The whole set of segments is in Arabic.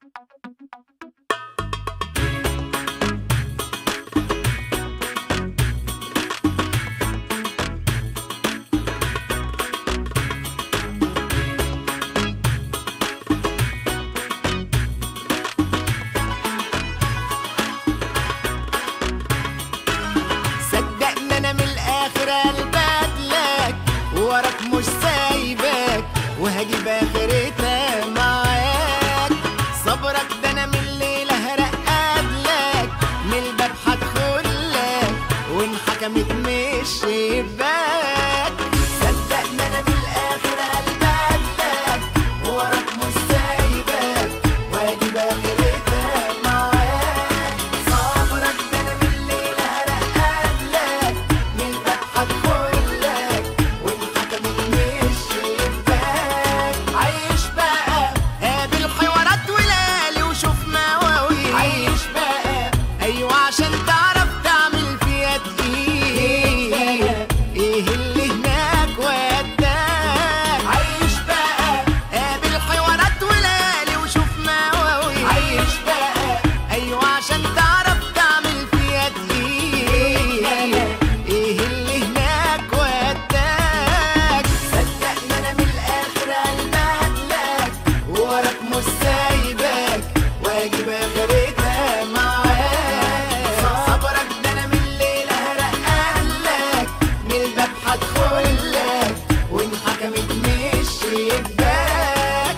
صدقني انا من الاخر قلبك وراك مش سايبك، وهجيب اخرتها معاك. صبرك ده انا من الليله هرقدلك، من الباب هدخلك وان حكمت من الشباك. صدقني انا من الاخر قلبك وراك مش سايبك، وهجيب اخرتها معاك. صبرك ده انا من الليله هرقدلك، من الباب هدخلك وان حكمت من الشباك. عيش بقى قابل حوارات وليالي وشوف مواويل. عيش بقى ايوه عشان تعرف تعمل فيها تقيل. ايه اللي هناك وداك؟ عيش بقى قابل حوارات وليالي وشوف مواويل. عيش بقى ايوه عشان تعرف تعمل فيها تقيل. ايه اللي هناك وداك؟ صدقني انا من الاخر قلبك وراك مش سايبك، واجب اخرتها معاك. صبرك ده انا من الليله هرقلك، من الباب هدخلك وان حكمت من الشباك.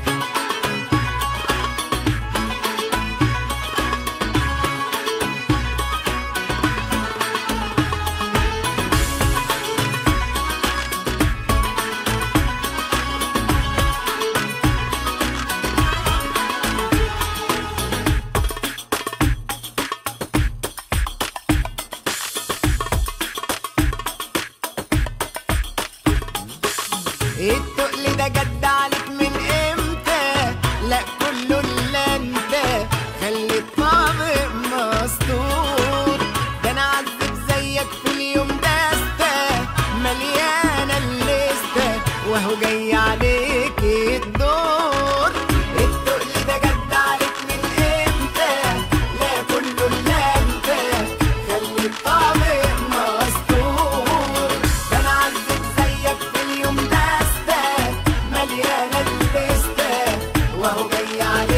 التقل ده جد عليك من امتى؟ لا كله الا انت خلي الطابق مسطور. ده انا عذب زيك في اليوم دستة مليانة الليستة، وهو جاي عليك الدور. التقل ده جد عليك من امتى؟ لا كله الا انت خلي الطابق مسطور. ده انا عذب زيك في اليوم ده مليانة الليستة، وهو جاي عليك